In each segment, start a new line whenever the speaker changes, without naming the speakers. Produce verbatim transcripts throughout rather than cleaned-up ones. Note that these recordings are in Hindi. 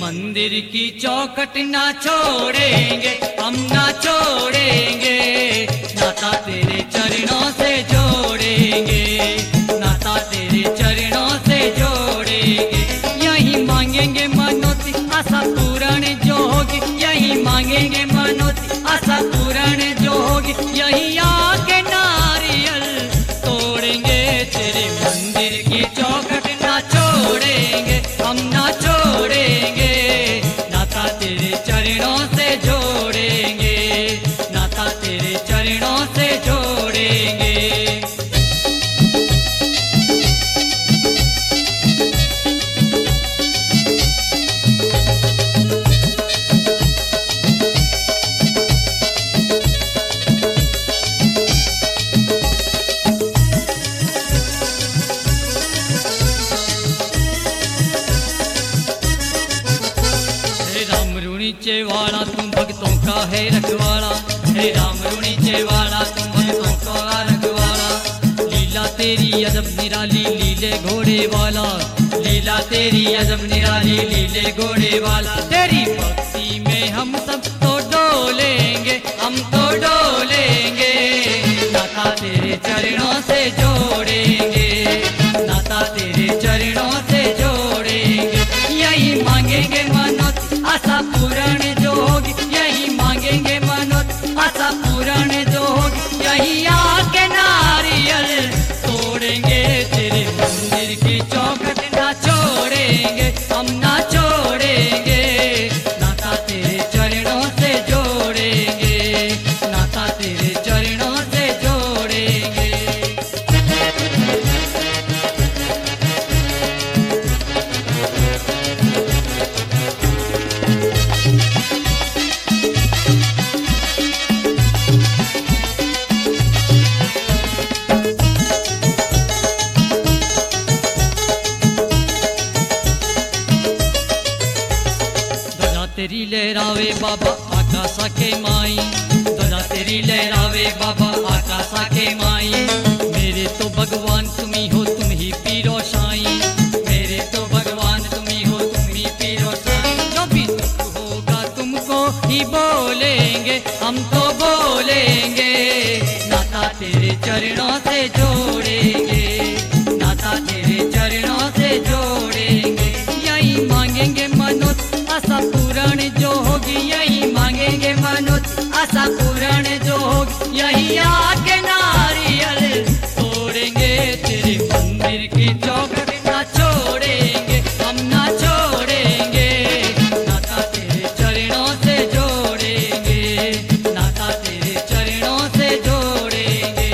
मंदिर की चौखट ना छोड़ेंगे, हम ना छोड़ेंगे, नाता तेरे चरणों से जोड़ेंगे, नाता तेरे चरणों से जोड़ेंगे। यही मांगेंगे मनोती आशा पूर्ण जो होगी, यही मांगेंगे मनोती आशा पूर्ण जो होगी, यही आके नारियल तोड़ेंगे। तेरे मंदिर की चौखट ना छोड़ेंगे, हम ना छोड़ेंगे, नाता तेरे चरणों से जोड़ेंगे, नाता तेरे चरणों से जोड़ेंगे। नीचे वाला तुम भक्तों का है रखवाला, हे राम नीचे वाला तुम भक्तों का रखवाला। लीला तेरी अजब निराली लीले घोड़े वाला, लीला तेरी अजब निराली लीले घोड़े वाला। तेरी भक्ति में हम सब तो डोलेंगे, हम तो डोलेंगे, नाता तेरे चरणों से जोड़ेंगे, नाता तेरे चरणों से जोड़ेंगे। यही मांगेंगे मनोत आशा पूर्ण जो होगी, यही मांगेंगे मनोत आशा पूर्ण जो होगी, यही आके नारियल तोड़ेंगे। तेरे मंदिर की चौखट ना छोड़ेंगे, हम ना छोड़ेंगे, नाता तेरे चरणों से जोड़ेंगे, नाता तेरे चरणों से जोड़ेंगे। तेरी लहरावे बाबा आकाशा के माई, ध्वजा तेरी लहरावे बाबा आकाशा के माई। मेरे तो भगवान तुम ही हो, तुम ही पीरो साईं, मेरे तो भगवान तुम ही हो, तुम ही पीरो साईं। जो भी दुख होगा तुमको ही बोलेंगे, हम तो बोलेंगे, नाता तेरे चरणों से जोड़ेंगे, नाता तेरे चरणों से जोड़ेंगे। यही मांगेंगे मनोत आशा पूर्ण जो होगी, यही मांगेंगे मनोत आशा पूर्ण जो होगी, यही आके नारियल तोड़ेंगे। तेरे मंदिर की चौखट ना छोड़ेंगे, हम ना छोड़ेंगे, नाता तेरे चरणों से जोड़ेंगे, नाता तेरे चरणों से जोड़ेंगे।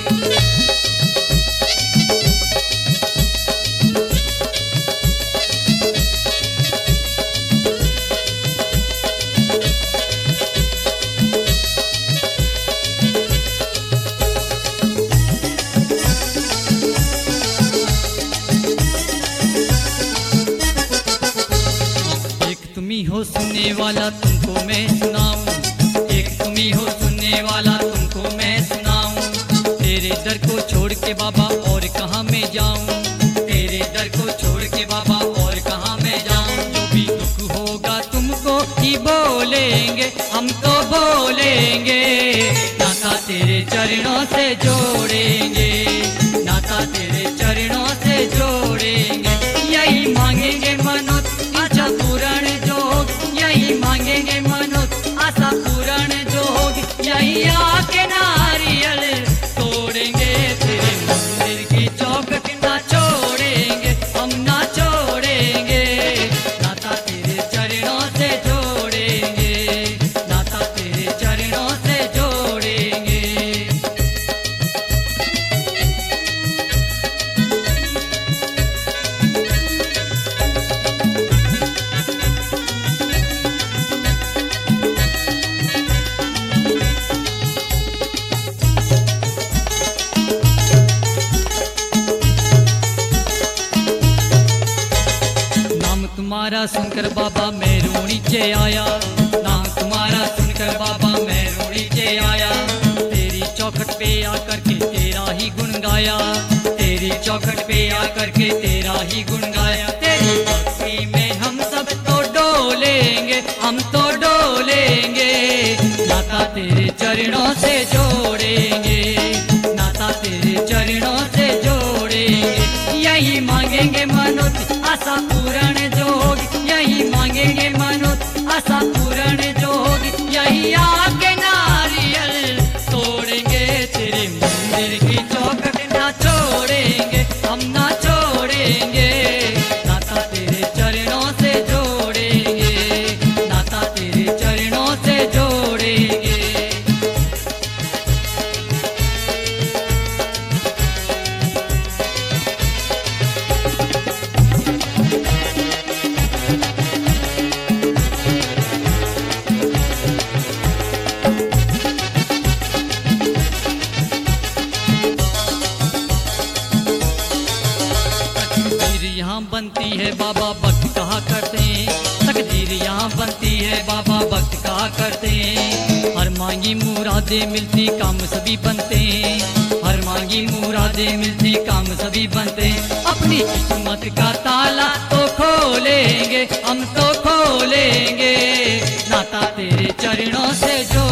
हो सुनने वाला तुमको मैं सुनाऊं, एक तुम ही हो सुनने वाला तुमको मैं सुनाऊं। तेरे दर को छोड़ के बाबा और कहाँ मैं जाऊं, तेरे दर को छोड़ के बाबा और कहाँ मैं जाऊं। जो भी दुख होगा तुमको ही बोलेंगे, हम तो बोलेंगे, नाता तेरे चरणों से जोड़ेंगे, नाता तेरे चरणों से जोड़ेंगे। यही मांगेंगे मनोत आशा पूर्ण जो होगी, यही मांगेंगे मनोत आशा पूर्ण जो होगी, यही आके नारियल तोड़ेंगे। तेरे मंदिर की चौखट ना छोड़ेंगे, हम ना छोड़ेंगे, नाता तेरे चरणों से जोड़ेंगे, नाता तेरे चरणों से जोड़ेंगे। तुम्हारा सुनकर बाबा मैं रो नीचे आया, नाम तुम्हारा सुनकर बाबा मैं रो नीचे आया। तेरी चौखट पे आकर के तेरा ही गुण गाया, तेरी चौखट पे आकर के तेरा ही गुण गाया। तेरी भक्ति में हम सब तो डोल चरणों से जोड़ेंगे, नाता तेरे चरणों से जोड़ेंगे। यही मांगेंगे मनोत आशा पूर्ण जो होगी, यही मांगेंगे मनोत आशा पूर्ण जो होगी। यही आके नारियल तोड़ेंगे, तेरे मंदिर की चौखट ना छोड़ेंगे, हम ना छोड़ेंगे। नाता तेरे चरणों से जोड़ेंगे, नाता तेरे चरणों से जोड़ेंगे। यहाँ बनती है बाबा भक्त कहा करते हैं, तकदीर यहाँ बनती है बाबा भक्त कहा करते हैं। हर मांगी मुरादें मिलती काम सभी बनते हैं, हर मांगी मुरादें मिलती काम सभी बनते हैं। अपनी किस्मत का ताला तो खोलेंगे, हम तो खोलेंगे, नाता तेरे चरणों से जो